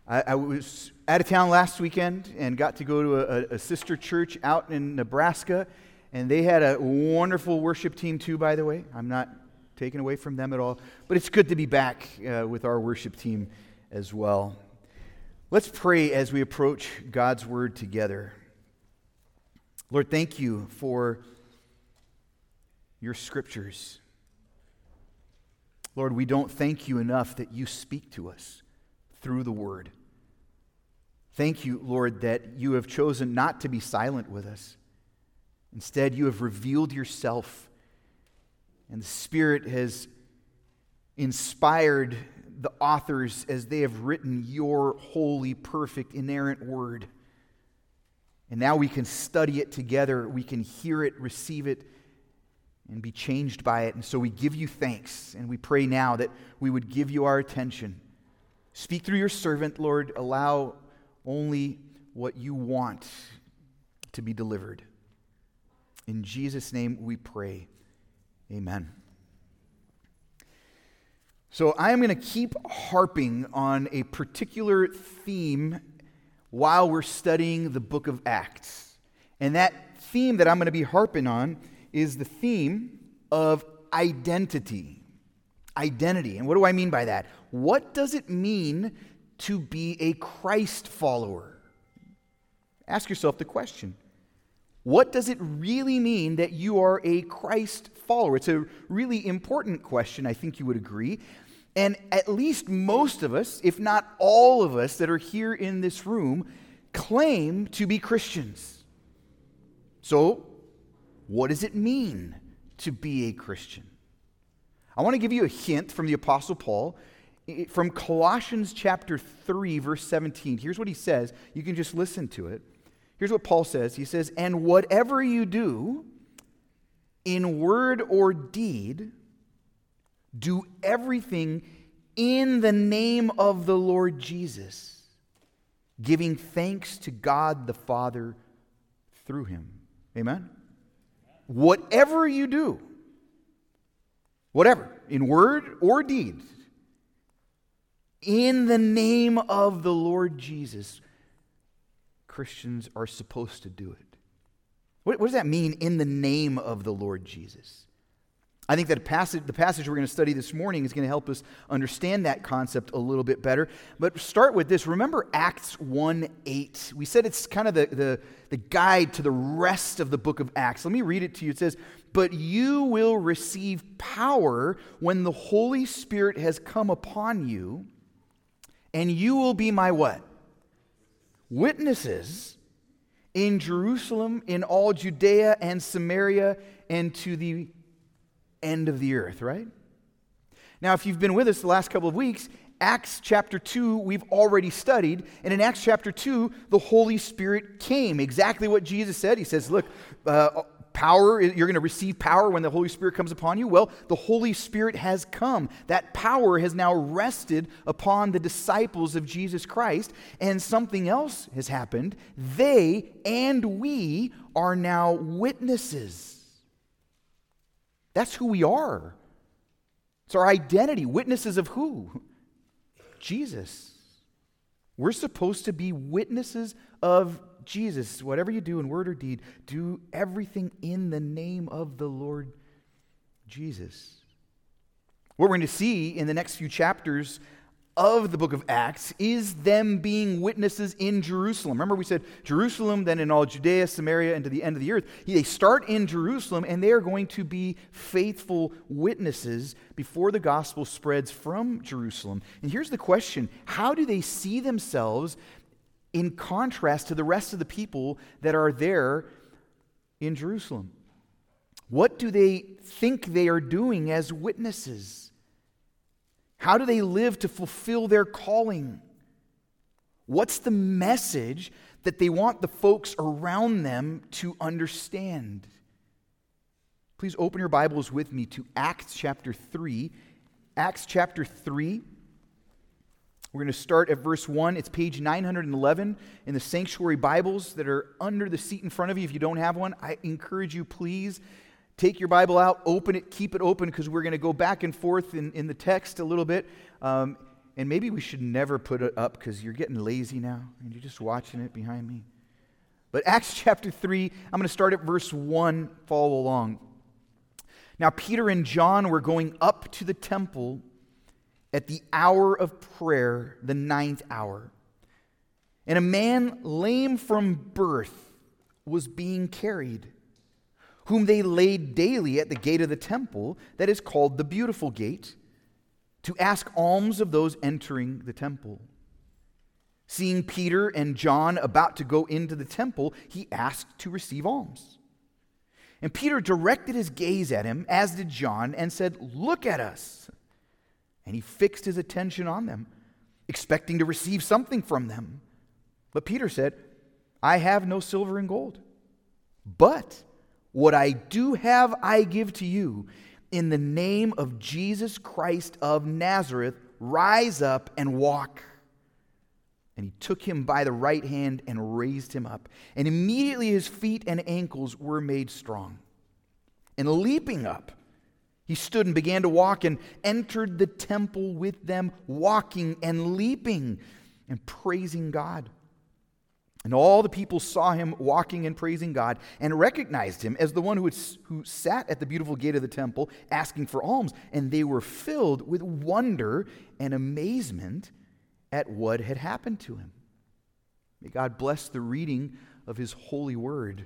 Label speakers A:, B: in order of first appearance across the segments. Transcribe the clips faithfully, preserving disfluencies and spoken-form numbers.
A: I, I was out of town last weekend and got to go to a, a sister church out in Nebraska, and they had a wonderful worship team too, by the way. I'm not taken away from them at all, but it's good to be back uh, with our worship team as well. Let's pray as we approach God's Word together. Lord, thank you for your scriptures. Lord, we don't thank you enough that you speak to us through the Word. Thank you, Lord, that you have chosen not to be silent with us. Instead, you have revealed yourself, and the Spirit has inspired the authors as they have written your holy, perfect, inerrant Word. And now we can study it together, we can hear it, receive it, and be changed by it. And so we give you thanks, and we pray now that we would give you our attention. Speak through your servant, Lord. Allow only what you want to be delivered. In Jesus' name we pray. Amen. So I am going to keep harping on a particular theme while we're studying the book of Acts. And that theme that I'm going to be harping on is the theme of identity. Identity. And what do I mean by that? What does it mean to be a Christ follower? Ask yourself the question. What does it really mean that you are a Christ follower? It's a really important question, I think you would agree. And at least most of us, if not all of us that are here in this room, claim to be Christians. So, what does it mean to be a Christian? I want to give you a hint from the Apostle Paul from Colossians chapter three, verse seventeen. Here's what he says. You can just listen to it. Here's what Paul says. He says, "And whatever you do, in word or deed, do everything in the name of the Lord Jesus, giving thanks to God the Father through him." Amen? Whatever you do, whatever, in word or deed, in the name of the Lord Jesus, Christians are supposed to do it. What, what does that mean, in the name of the Lord Jesus? I think that passage, the passage we're going to study this morning is going to help us understand that concept a little bit better. But start with this. Remember Acts one eight. We said it's kind of the, the, the guide to the rest of the book of Acts. Let me read it to you. It says, "But you will receive power when the Holy Spirit has come upon you, and you will be my" what? "Witnesses in Jerusalem, in all Judea and Samaria, and to the end of the earth," right? Now, if you've been with us the last couple of weeks, Acts chapter two we've already studied, and in Acts chapter two, the Holy Spirit came. Exactly what Jesus said. He says, look, uh, power, you're going to receive power when the Holy Spirit comes upon you. Well, the Holy Spirit has come. That power has now rested upon the disciples of Jesus Christ, and something else has happened. They and we are now witnesses. That's who we are. It's our identity. Witnesses of who? Jesus. We're supposed to be witnesses of Jesus. Whatever you do in word or deed, do everything in the name of the Lord Jesus. What we're going to see in the next few chapters of the book of Acts is them being witnesses in Jerusalem. Remember we said Jerusalem, then in all Judea, Samaria, and to the end of the earth. They start in Jerusalem, and they are going to be faithful witnesses before the gospel spreads from Jerusalem. And here's the question: how do they see themselves in contrast to the rest of the people that are there in Jerusalem? What do they think they are doing as witnesses? How do they live to fulfill their calling? What's the message that they want the folks around them to understand? Please open your Bibles with me to Acts chapter three. Acts chapter three. We're going to start at verse one. It's page nine eleven in the sanctuary Bibles that are under the seat in front of you. If you don't have one, I encourage you, please take your Bible out, open it, keep it open, because we're going to go back and forth in, in the text a little bit. Um, and maybe we should never put it up because you're getting lazy now and you're just watching it behind me. But Acts chapter three, I'm going to start at verse one, follow along. Now Peter and John were going up to the temple at the hour of prayer, the ninth hour. And a man lame from birth was being carried, whom they laid daily at the gate of the temple, that is called the Beautiful Gate, to ask alms of those entering the temple. Seeing Peter and John about to go into the temple, he asked to receive alms. And Peter directed his gaze at him, as did John, and said, "Look at us." And he fixed his attention on them, expecting to receive something from them. But Peter said, "I have no silver and gold, but what I do have I give to you. In the name of Jesus Christ of Nazareth, rise up and walk." And he took him by the right hand and raised him up. And immediately his feet and ankles were made strong. And leaping up, he stood and began to walk and entered the temple with them, walking and leaping and praising God. And all the people saw him walking and praising God and recognized him as the one who, had, who sat at the beautiful gate of the temple asking for alms. And they were filled with wonder and amazement at what had happened to him. May God bless the reading of his holy word.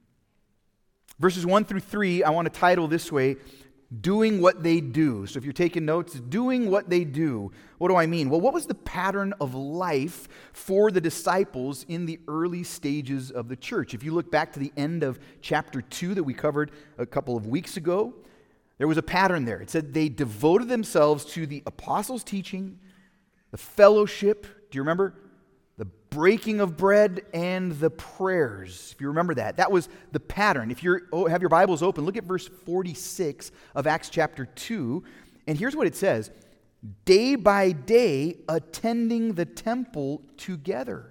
A: Verses one through three, I want to title this way, Doing What They Do. So if you're taking notes, doing what they do. What do I mean? Well, what was the pattern of life for the disciples in the early stages of the church? If you look back to the end of chapter two that we covered a couple of weeks ago, there was a pattern there. It said they devoted themselves to the apostles' teaching, the fellowship, do you remember? The breaking of bread and the prayers. If you remember that, that was the pattern. If you oh, have your Bibles open, look at verse forty-six of Acts chapter two. And here's what it says. Day by day, attending the temple together.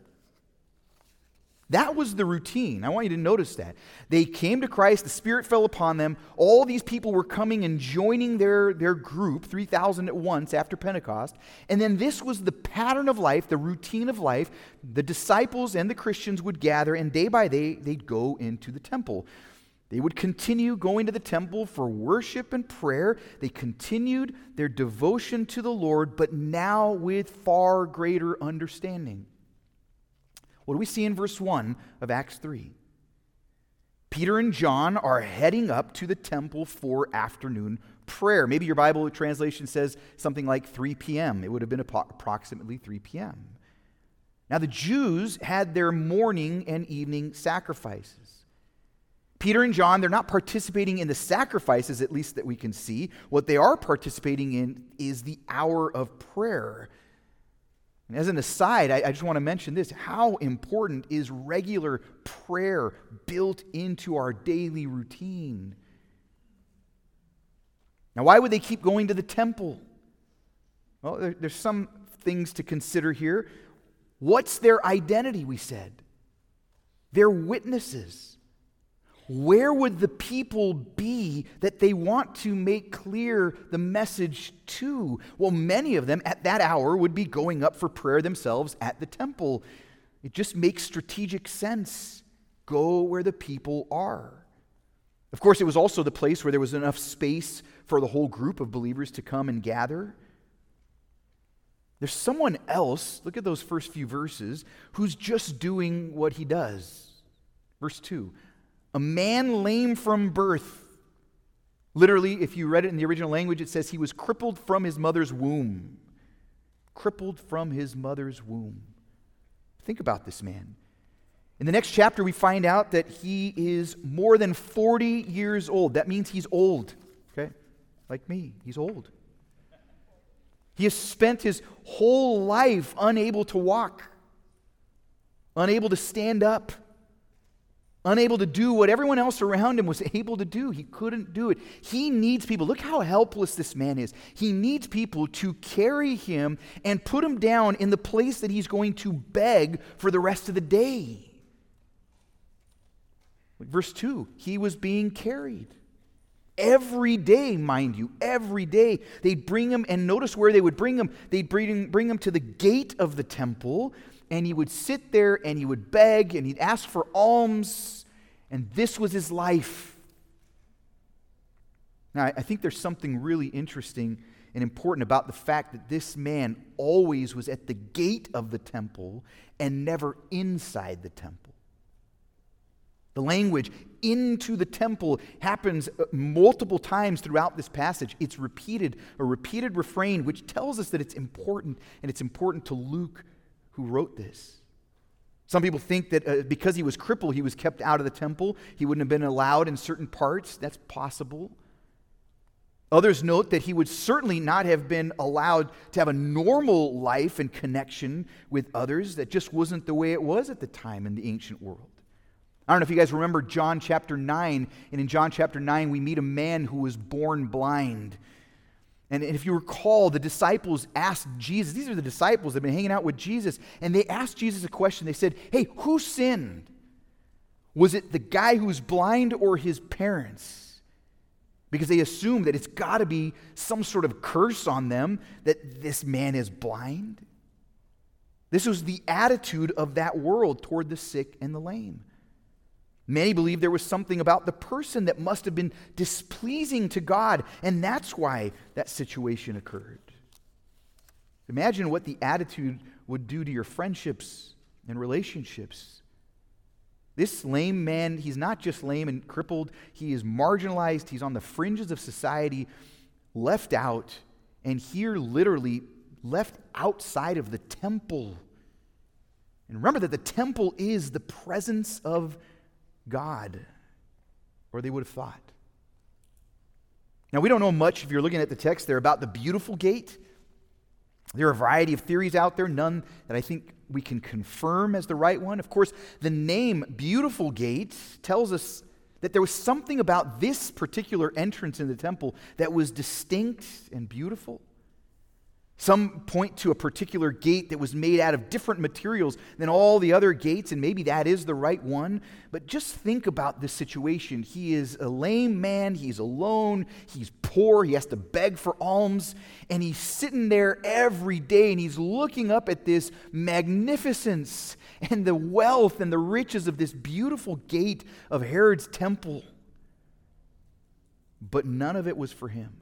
A: That was the routine. I want you to notice that. They came to Christ, the Spirit fell upon them. All these people were coming and joining their, their group, three thousand at once after Pentecost. And then this was the pattern of life, the routine of life. The disciples and the Christians would gather, and day by day, they'd go into the temple. They would continue going to the temple for worship and prayer. They continued their devotion to the Lord, but now with far greater understanding. What do we see in verse one of Acts three? Peter and John are heading up to the temple for afternoon prayer. Maybe your Bible translation says something like three p.m. It would have been approximately three p.m. Now the Jews had their morning and evening sacrifices. Peter and John, they're not participating in the sacrifices, at least that we can see. What they are participating in is the hour of prayer. And as an aside, I, I just want to mention this. How important is regular prayer built into our daily routine? Now, why would they keep going to the temple? Well, there, there's some things to consider here. What's their identity, we said? They're witnesses. Where would the people be that they want to make clear the message to? Well, many of them at that hour would be going up for prayer themselves at the temple. It just makes strategic sense. Go where the people are. Of course, it was also the place where there was enough space for the whole group of believers to come and gather. There's someone else, look at those first few verses, who's just doing what he does. Verse two. A man lame from birth. Literally, if you read it in the original language, it says he was crippled from his mother's womb. Crippled from his mother's womb. Think about this man. In the next chapter, we find out that he is more than forty years old. That means he's old, okay? Like me, he's old. He has spent his whole life unable to walk, unable to stand up, unable to do what everyone else around him was able to do. He couldn't do it. He needs people. Look how helpless this man is. He needs people to carry him and put him down in the place that he's going to beg for the rest of the day. Verse two, he was being carried. Every day, mind you, every day. They'd bring him, and notice where they would bring him. They'd bring him, bring him to the gate of the temple, and he would sit there, and he would beg, and he'd ask for alms, and this was his life. Now, I think there's something really interesting and important about the fact that this man always was at the gate of the temple and never inside the temple. The language into the temple happens multiple times throughout this passage. It's repeated, a repeated refrain, which tells us that it's important, and it's important to Luke, who wrote this. Some people think that uh, because he was crippled, he was kept out of the temple. He wouldn't have been allowed in certain parts. That's possible. Others note that he would certainly not have been allowed to have a normal life and connection with others. That just wasn't the way it was at the time in the ancient world. I don't know if you guys remember John chapter nine, and in John chapter nine we meet a man who was born blind. And if you recall, the disciples asked Jesus, these are the disciples that have been hanging out with Jesus, and they asked Jesus a question. They said, hey, who sinned? Was it the guy who was blind or his parents? Because they assumed that it's got to be some sort of curse on them that this man is blind. This was the attitude of that world toward the sick and the lame. Many believe there was something about the person that must have been displeasing to God, and that's why that situation occurred. Imagine what the attitude would do to your friendships and relationships. This lame man, he's not just lame and crippled, he is marginalized, he's on the fringes of society, left out, and here literally left outside of the temple. And remember that the temple is the presence of God, or they would have thought. Now, we don't know much, if you're looking at the text there, about the beautiful gate. There are a variety of theories out there, none that I think we can confirm as the right one. Of course, the name Beautiful Gate tells us that there was something about this particular entrance in the temple that was distinct and beautiful. Some point to a particular gate that was made out of different materials than all the other gates, and maybe that is the right one. But just think about this situation. He is a lame man, he's alone, he's poor, he has to beg for alms, and he's sitting there every day, and he's looking up at this magnificence and the wealth and the riches of this beautiful gate of Herod's temple. But none of it was for him.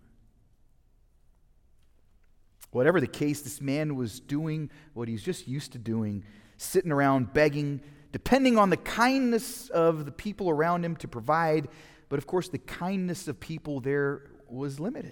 A: Whatever the case, this man was doing what he's just used to doing, sitting around begging, depending on the kindness of the people around him to provide. But of course, the kindness of people there was limited.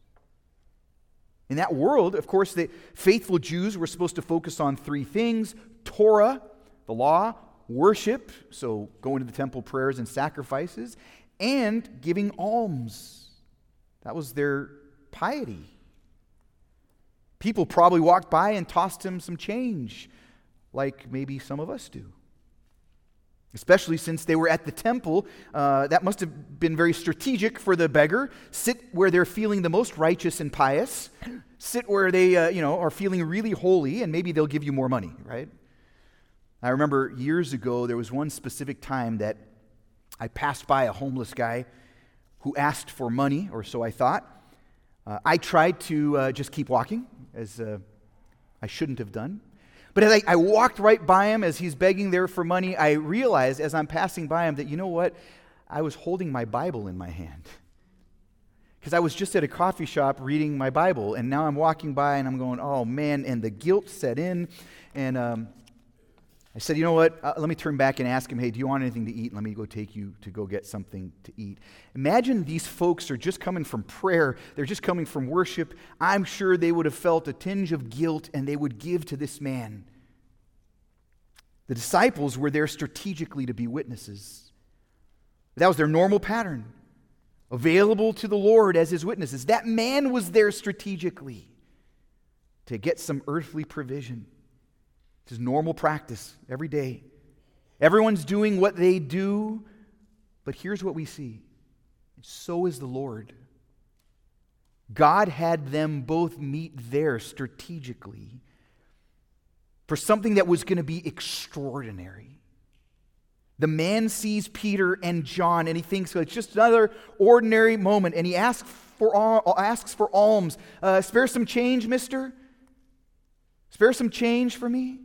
A: In that world, of course, the faithful Jews were supposed to focus on three things: Torah, the law; worship, so going to the temple, prayers and sacrifices; and giving alms. That was their piety. People probably walked by and tossed him some change, like maybe some of us do. Especially since they were at the temple, uh, that must have been very strategic for the beggar. Sit where they're feeling the most righteous and pious. Sit where they, uh, you know, are feeling really holy, and maybe they'll give you more money, right? I remember years ago, there was one specific time that I passed by a homeless guy who asked for money, or so I thought. Uh, I tried to uh, just keep walking, as uh, I shouldn't have done. But as I, I walked right by him as he's begging there for money, I realized as I'm passing by him that, you know what? I was holding my Bible in my hand. Because I was just at a coffee shop reading my Bible, and now I'm walking by and I'm going, oh man, and the guilt set in. And um, I said, you know what? Uh, let me turn back and ask him, hey, do you want anything to eat? Let me go take you to go get something to eat. Imagine these folks are just coming from prayer. They're just coming from worship. I'm sure they would have felt a tinge of guilt, and they would give to this man. The disciples were there strategically to be witnesses. That was their normal pattern, available to the Lord as his witnesses. That man was there strategically to get some earthly provision. It's his normal practice every day. Everyone's doing what they do, but here's what we see. So is the Lord. God had them both meet there strategically for something that was going to be extraordinary. The man sees Peter and John, and he thinks, well, it's just another ordinary moment, and he asks for, al- asks for alms. Uh, spare some change, mister? Spare some change for me?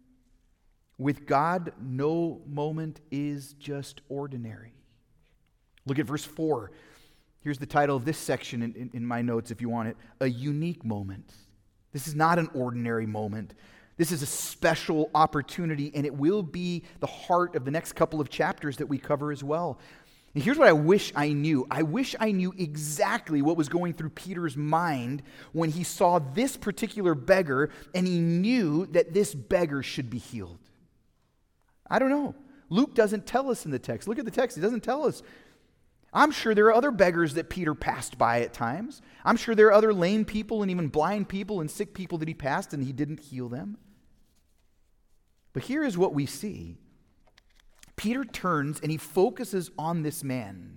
A: With God, no moment is just ordinary. Look at verse four. Here's the title of this section in, in, in my notes if you want it. A unique moment. This is not an ordinary moment. This is a special opportunity, and it will be the heart of the next couple of chapters that we cover as well. And here's what I wish I knew. I wish I knew exactly what was going through Peter's mind when he saw this particular beggar, and he knew that this beggar should be healed. I don't know. Luke doesn't tell us in the text. Look at the text. He doesn't tell us. I'm sure there are other beggars that Peter passed by at times. I'm sure there are other lame people and even blind people and sick people that he passed and he didn't heal them. But here is what we see. Peter turns and he focuses on this man.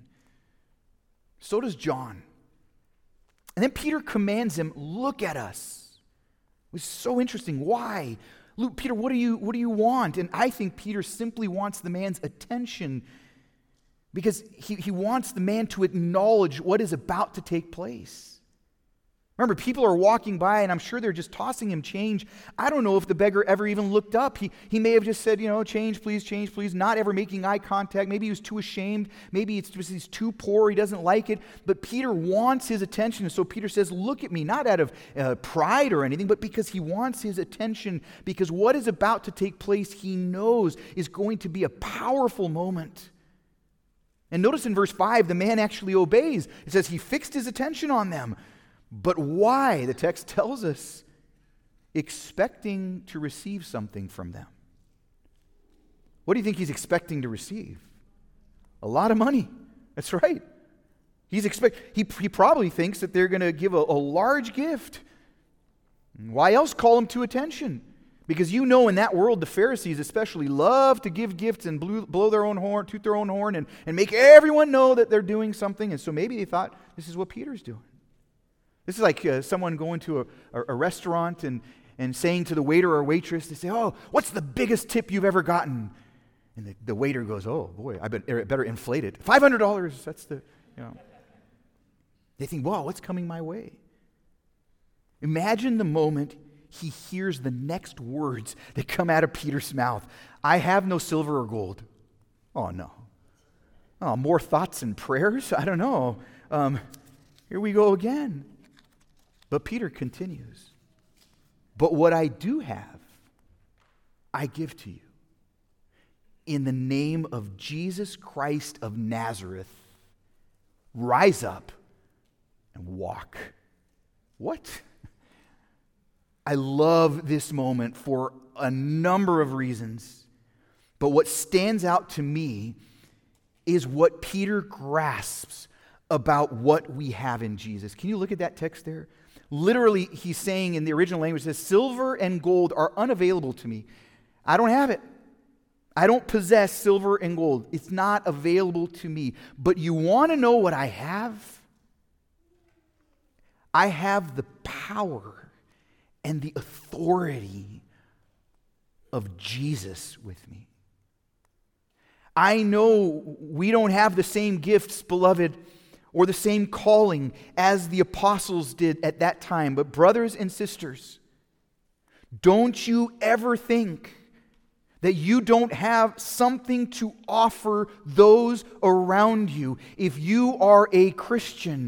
A: So does John. And then Peter commands him, look at us. It was so interesting. Why? Luke, Peter, what do you, what do you want? And I think Peter simply wants the man's attention because he, he wants the man to acknowledge what is about to take place. Remember, people are walking by, and I'm sure they're just tossing him change. I don't know if the beggar ever even looked up. He, he may have just said, you know, change, please, change, please, not ever making eye contact. Maybe he was too ashamed. Maybe it's just he's too poor. He doesn't like it. But Peter wants his attention, and so Peter says, look at me, not out of uh, pride or anything, but because he wants his attention, because what is about to take place, he knows is going to be a powerful moment. And notice in verse five, the man actually obeys. It says he fixed his attention on them. But why? The text tells us, expecting to receive something from them. What do you think he's expecting to receive? A lot of money. That's right. He's expect. He, he probably thinks that they're going to give a, a large gift. Why else call him to attention? Because you know in that world, the Pharisees especially love to give gifts and blow, blow their own horn, toot their own horn, and, and make everyone know that they're doing something. And so maybe they thought, this is what Peter's doing. This is like uh, someone going to a, a, a restaurant and, and saying to the waiter or waitress, they say, oh, what's the biggest tip you've ever gotten? And the, the waiter goes, oh, boy, I better, better inflate it. five hundred dollars, that's the, you know. They think, wow, what's coming my way? Imagine the moment he hears the next words that come out of Peter's mouth. I have no silver or gold. Oh, no. Oh, more thoughts and prayers? I don't know. Um, here we go again. But Peter continues. But what I do have, I give to you. In the name of Jesus Christ of Nazareth, rise up and walk. What? I love this moment for a number of reasons. But what stands out to me is what Peter grasps about what we have in Jesus. Can you look at that text there? Literally, he's saying in the original language, it says, silver and gold are unavailable to me. I don't have it. I don't possess silver and gold. It's not available to me. But you want to know what I have? I have the power and the authority of Jesus with me. I know we don't have the same gifts, beloved, or the same calling as the apostles did at that time. But brothers and sisters, don't you ever think that you don't have something to offer those around you. If you are a Christian,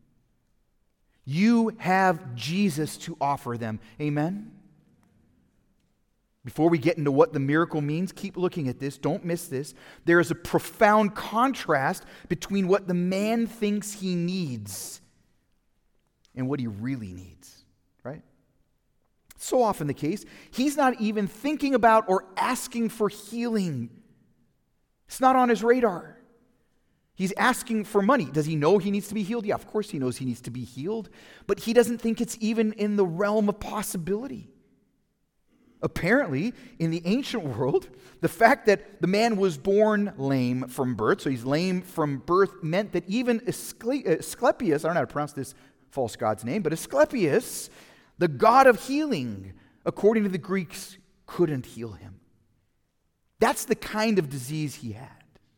A: you have Jesus to offer them. Amen? Before we get into what the miracle means, keep looking at this. Don't miss this. There is a profound contrast between what the man thinks he needs and what he really needs, right? So often the case, he's not even thinking about or asking for healing. It's not on his radar. He's asking for money. Does he know he needs to be healed? Yeah, of course he knows he needs to be healed, but he doesn't think it's even in the realm of possibility. Apparently, in the ancient world, the fact that the man was born lame from birth, so he's lame from birth, meant that even Asclepius, I don't know how to pronounce this false god's name, but Asclepius, the god of healing, according to the Greeks, couldn't heal him. That's the kind of disease he had.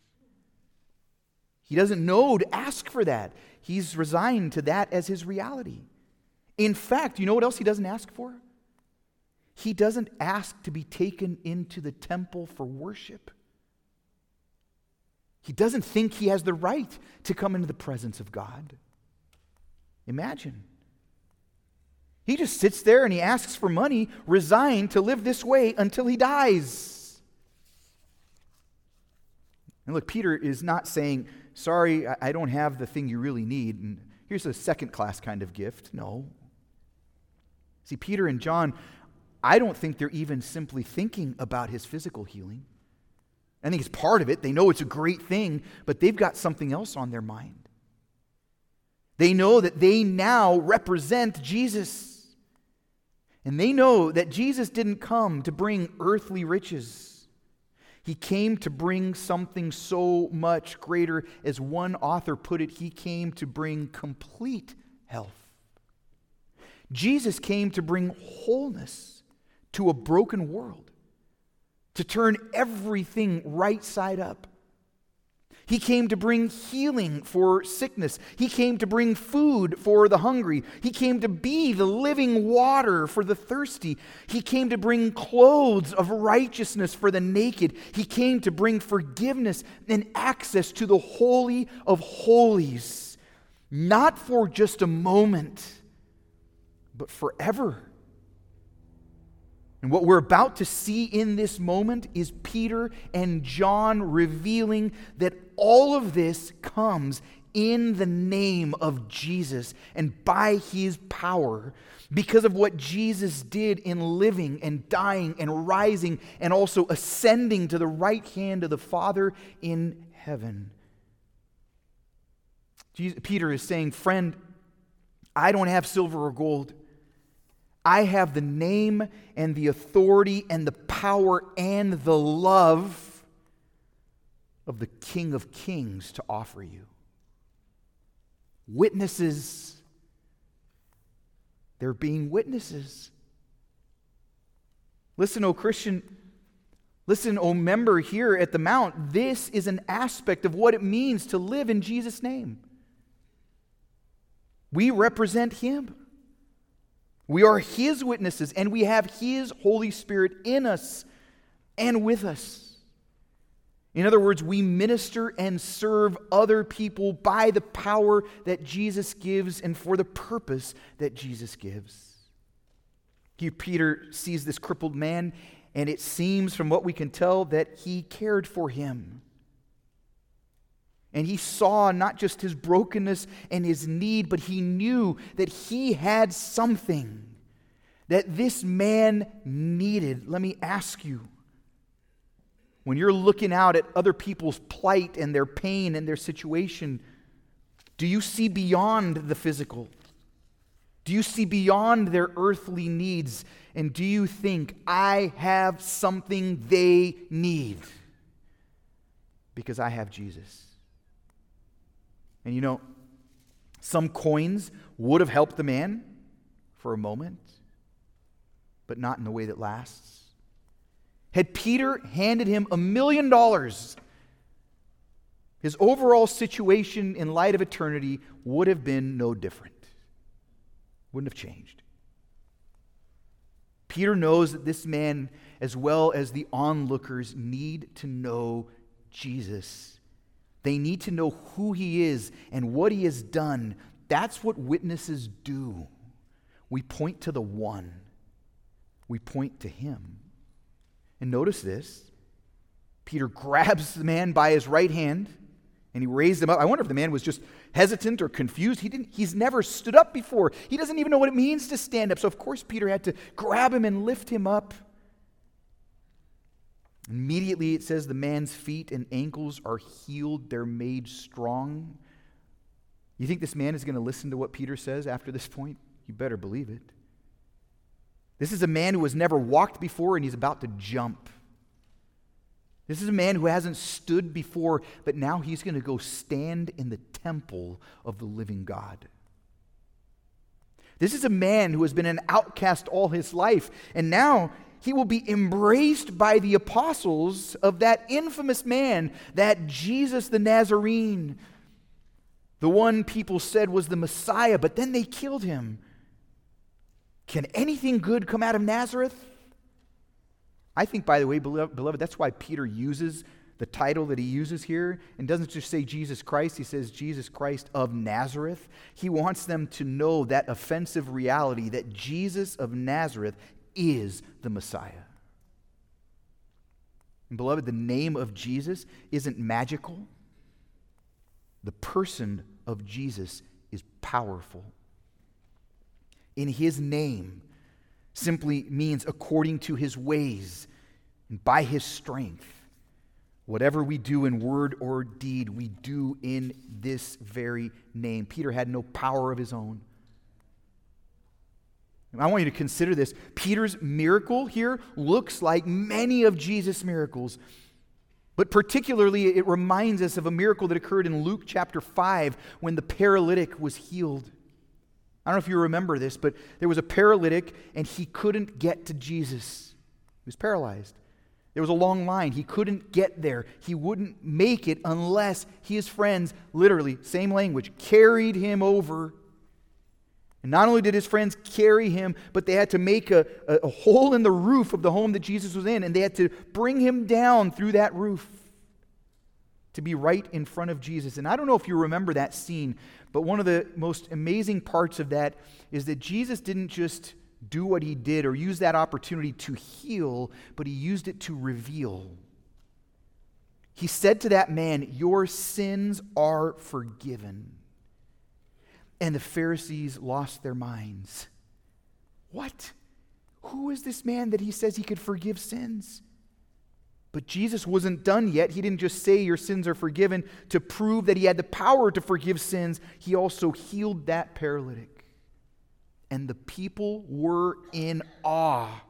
A: He doesn't know to ask for that. He's resigned to that as his reality. In fact, you know what else he doesn't ask for? He doesn't ask to be taken into the temple for worship. He doesn't think he has the right to come into the presence of God. Imagine. He just sits there and he asks for money, resigned to live this way until he dies. And look, Peter is not saying, sorry, I don't have the thing you really need, and here's a second-class kind of gift. No. See, Peter and John, I don't think they're even simply thinking about his physical healing. I think it's part of it. They know it's a great thing, but they've got something else on their mind. They know that they now represent Jesus. And they know that Jesus didn't come to bring earthly riches. He came to bring something so much greater. As one author put it, he came to bring complete health. Jesus came to bring wholeness to a broken world, to turn everything right side up. He came to bring healing for sickness. He came to bring food for the hungry. He came to be the living water for the thirsty. He came to bring clothes of righteousness for the naked. He came to bring forgiveness and access to the Holy of Holies, not for just a moment, but forever. And what we're about to see in this moment is Peter and John revealing that all of this comes in the name of Jesus and by his power, because of what Jesus did in living and dying and rising and also ascending to the right hand of the Father in heaven. Jesus, Peter is saying, friend, I don't have silver or gold. I have the name and the authority and the power and the love of the King of Kings to offer you. Witnesses. They're being witnesses. Listen, O Christian, listen, O member here at the Mount, this is an aspect of what it means to live in Jesus' name. We represent him. We are his witnesses, and we have his Holy Spirit in us and with us. In other words, we minister and serve other people by the power that Jesus gives and for the purpose that Jesus gives. Here Peter sees this crippled man, and it seems from what we can tell that he cared for him. And he saw not just his brokenness and his need, but he knew that he had something that this man needed. Let me ask you, when you're looking out at other people's plight and their pain and their situation, do you see beyond the physical? Do you see beyond their earthly needs? And do you think, I have something they need because I have Jesus? And you know, some coins would have helped the man for a moment, but not in a way that lasts. Had Peter handed him a million dollars, his overall situation in light of eternity would have been no different. Wouldn't have changed. Peter knows that this man, as well as the onlookers, need to know Jesus. They need to know who he is and what he has done. That's what witnesses do. We point to the one. We point to him. And notice this. Peter grabs the man by his right hand and he raised him up. I wonder if the man was just hesitant or confused. He didn't, he's never stood up before. He doesn't even know what it means to stand up. So of course Peter had to grab him and lift him up. Immediately it says the man's feet and ankles are healed. They're made strong. You think this man is going to listen to what Peter says after this point? You better believe it. This is a man who has never walked before and he's about to jump. This is a man who hasn't stood before, but now he's going to go stand in the temple of the living God. This is a man who has been an outcast all his life, and now he will be embraced by the apostles of that infamous man, that Jesus the Nazarene, the one people said was the Messiah, but then they killed him. Can anything good come out of Nazareth? I think, by the way, beloved, that's why Peter uses the title that he uses here and doesn't just say Jesus Christ, he says Jesus Christ of Nazareth. He wants them to know that offensive reality that Jesus of Nazareth is the Messiah. And beloved, the name of Jesus isn't magical. The person of Jesus is powerful. In his name simply means according to his ways and by his strength. Whatever we do in word or deed, we do in this very name. Peter had no power of his own. And I want you to consider this. Peter's miracle here looks like many of Jesus' miracles. But particularly, it reminds us of a miracle that occurred in Luke chapter five when the paralytic was healed. I don't know if you remember this, but there was a paralytic and he couldn't get to Jesus. He was paralyzed. There was a long line. He couldn't get there. He wouldn't make it unless his friends, literally, same language, carried him over. And not only did his friends carry him, but they had to make a, a, a hole in the roof of the home that Jesus was in, and they had to bring him down through that roof to be right in front of Jesus. And I don't know if you remember that scene, but one of the most amazing parts of that is that Jesus didn't just do what he did or use that opportunity to heal, but he used it to reveal. He said to that man, "Your sins are forgiven." And the Pharisees lost their minds. What? Who is this man that he says he could forgive sins? But Jesus wasn't done yet. He didn't just say your sins are forgiven to prove that he had the power to forgive sins. He also healed that paralytic. And the people were in awe.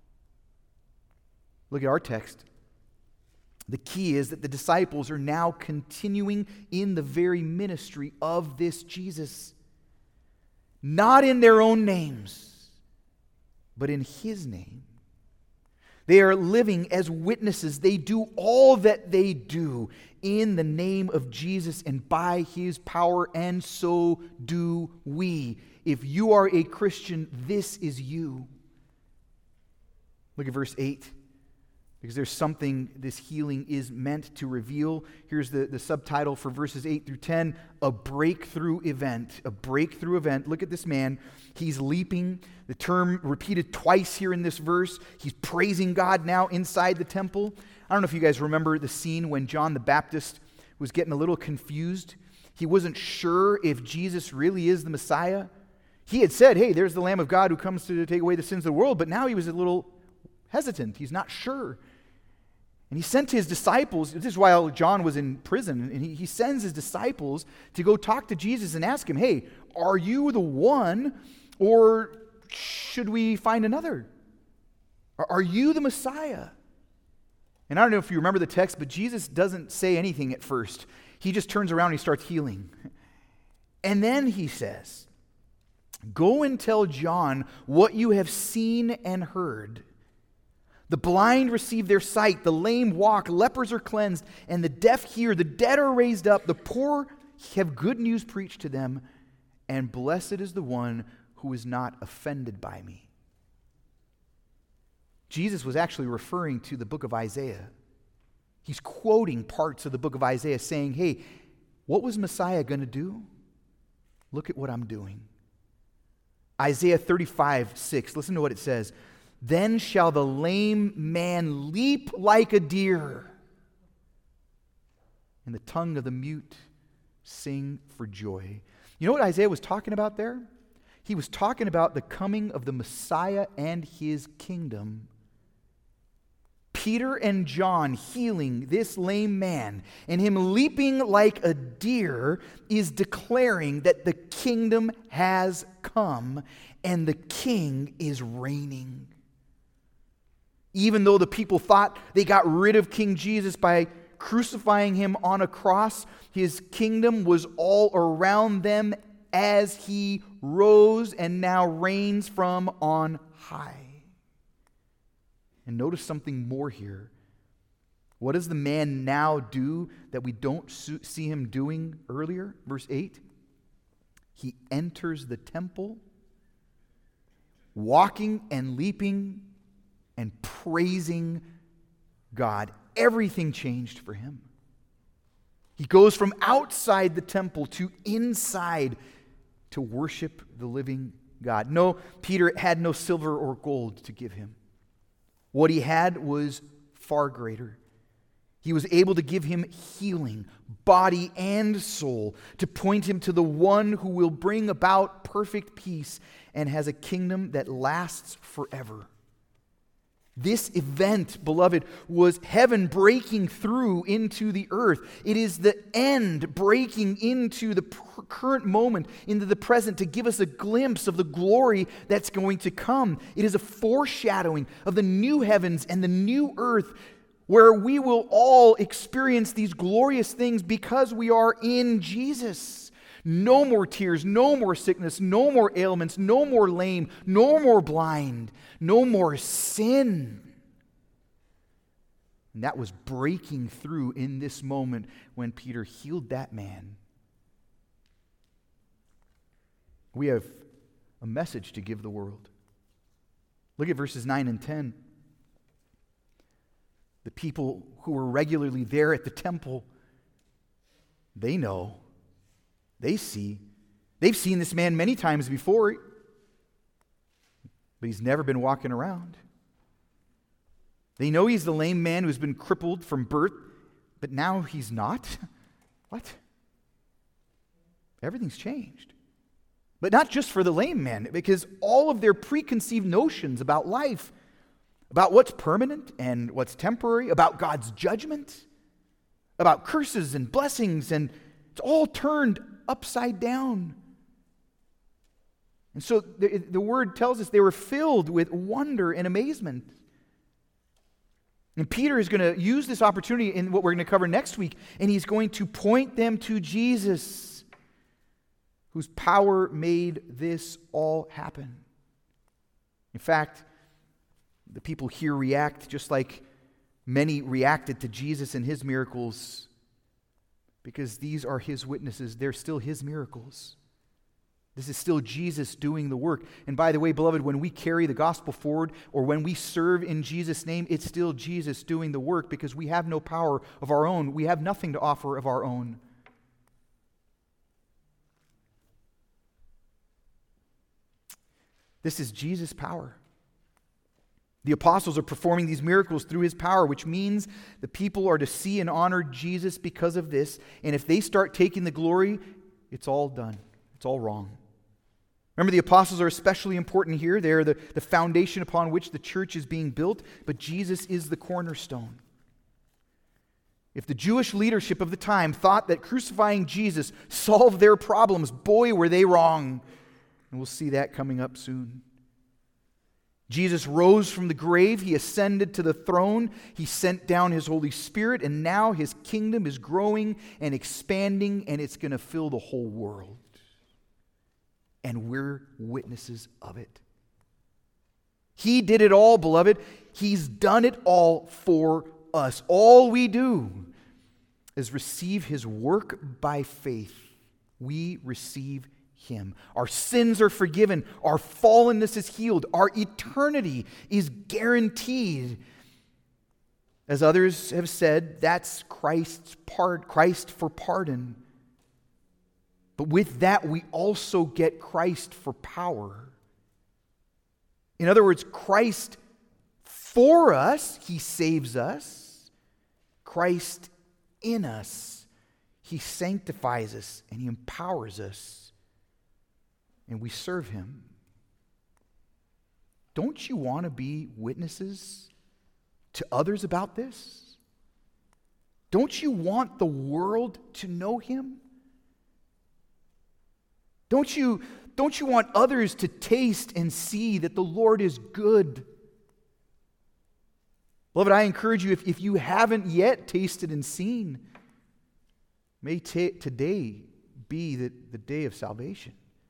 A: Look at our text. The key is that the disciples are now continuing in the very ministry of this Jesus. Not in their own names, but in his name. They are living as witnesses. They do all that they do in the name of Jesus and by his power, and so do we. If you are a Christian, this is you. Look at verse eight. Because there's something this healing is meant to reveal. Here's the, the subtitle for verses eight through ten. A breakthrough event. A breakthrough event. Look at this man. He's leaping. The term repeated twice here in this verse. He's praising God now inside the temple. I don't know if you guys remember the scene when John the Baptist was getting a little confused. He wasn't sure if Jesus really is the Messiah. He had said, hey, there's the Lamb of God who comes to take away the sins of the world. But now he was a little hesitant. He's not sure. And he sent his disciples, this is while John was in prison, and he, he sends his disciples to go talk to Jesus and ask him, hey, are you the one, or should we find another? Are, are you the Messiah? And I don't know if you remember the text, but Jesus doesn't say anything at first. He just turns around and he starts healing. And then he says, go and tell John what you have seen and heard. The blind receive their sight, the lame walk, lepers are cleansed, and the deaf hear, the dead are raised up, the poor have good news preached to them, and blessed is the one who is not offended by me. Jesus was actually referring to the book of Isaiah. He's quoting parts of the book of Isaiah saying, hey, what was Messiah going to do? Look at what I'm doing. Isaiah thirty-five, six, listen to what it says. Then shall the lame man leap like a deer, and the tongue of the mute sing for joy. You know what Isaiah was talking about there? He was talking about the coming of the Messiah and his kingdom. Peter and John healing this lame man and him leaping like a deer is declaring that the kingdom has come and the king is reigning. Even though the people thought they got rid of King Jesus by crucifying him on a cross, his kingdom was all around them as he rose and now reigns from on high. And notice something more here. What does the man now do that we don't see him doing earlier? Verse eight. He enters the temple, walking and leaping and praising God. Everything changed for him. He goes from outside the temple to inside to worship the living God. No, Peter had no silver or gold to give him. What he had was far greater. He was able to give him healing, body and soul, to point him to the one who will bring about perfect peace and has a kingdom that lasts forever. This event, beloved, was heaven breaking through into the earth. It is the end breaking into the current moment, into the present, to give us a glimpse of the glory that's going to come. It is a foreshadowing of the new heavens and the new earth, where we will all experience these glorious things because we are in Jesus. No more tears, no more sickness, no more ailments, no more lame, no more blind, no more sin. And that was breaking through in this moment when Peter healed that man. We have a message to give the world. Look at verses nine and ten. The people who were regularly there at the temple, they know, they see. They've seen this man many times before, but he's never been walking around. They know he's the lame man who's been crippled from birth, but now he's not. What? Everything's changed. But not just for the lame man, because all of their preconceived notions about life, about what's permanent and what's temporary, about God's judgment, about curses and blessings, and it's all turned upside down. And so the, the word tells us they were filled with wonder and amazement. And Peter is going to use this opportunity in what we're going to cover next week, and he's going to point them to Jesus, whose power made this all happen. In fact, the people here react just like many reacted to Jesus and his miracles, because these are his witnesses. They're still his miracles. This is still Jesus doing the work. And by the way, beloved, when we carry the gospel forward or when we serve in Jesus' name, it's still Jesus doing the work, because we have no power of our own. We have nothing to offer of our own. This is Jesus' power. The apostles are performing these miracles through his power, which means the people are to see and honor Jesus because of this. And if they start taking the glory, it's all done. It's all wrong. Remember, the apostles are especially important here. They're the, the foundation upon which the church is being built, but Jesus is the cornerstone. If the Jewish leadership of the time thought that crucifying Jesus solved their problems, boy, were they wrong. And we'll see that coming up soon. Jesus rose from the grave. He ascended to the throne. He sent down his Holy Spirit, and now his kingdom is growing and expanding, and it's going to fill the whole world. And we're witnesses of it. He did it all, beloved. He's done it all for us. All we do is receive his work by faith. We receive him. Our sins are forgiven. Our fallenness is healed. Our eternity is guaranteed. As others have said, that's Christ's part, Christ for pardon. But with that, we also get Christ for power. In other words, Christ for us, he saves us. Christ in us, he sanctifies us and he empowers us. And we serve him. Don't you want to be witnesses to others about this? Don't you want the world to know him? Don't you, don't you want others to taste and see that the Lord is good? Beloved, I encourage you, if, if you haven't yet tasted and seen, may t- today be the, the day of salvation.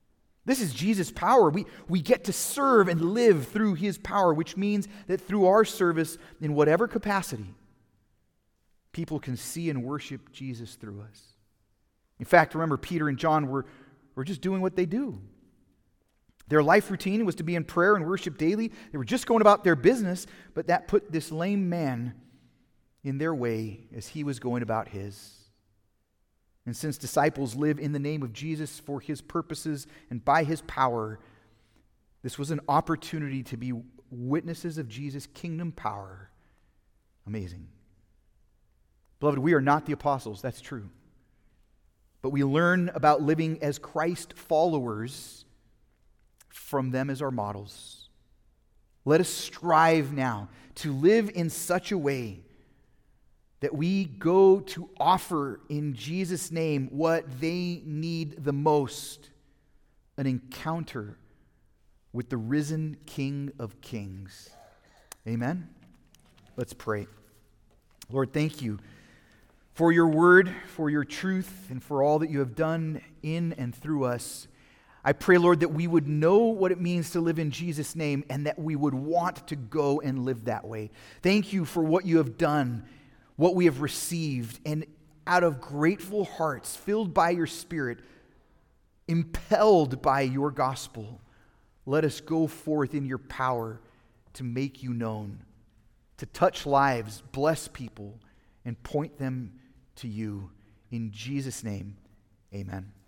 A: This is Jesus' power. We, we get to serve and live through his power, which means that through our service, in whatever capacity, people can see and worship Jesus through us. In fact, remember, Peter and John were, were just doing what they do. Their life routine was to be in prayer and worship daily. They were just going about their business, but that put this lame man in their way as he was going about his. And since disciples live in the name of Jesus for his purposes and by his power, this was an opportunity to be witnesses of Jesus' kingdom power. Amazing. Beloved, we are not the apostles, that's true. But we learn about living as Christ followers from them as our models. Let us strive now to live in such a way that we go to offer in Jesus' name what they need the most, an encounter with the risen King of Kings. Amen? Let's pray. Lord, thank you for your word, for your truth, and for all that you have done in and through us. I pray, Lord, that we would know what it means to live in Jesus' name and that we would want to go and live that way. Thank you for what you have done, what we have received, and out of grateful hearts, filled by your Spirit, impelled by your gospel, let us go forth in your power to make you known, to touch lives, bless people, and point them to you. In Jesus' name, amen.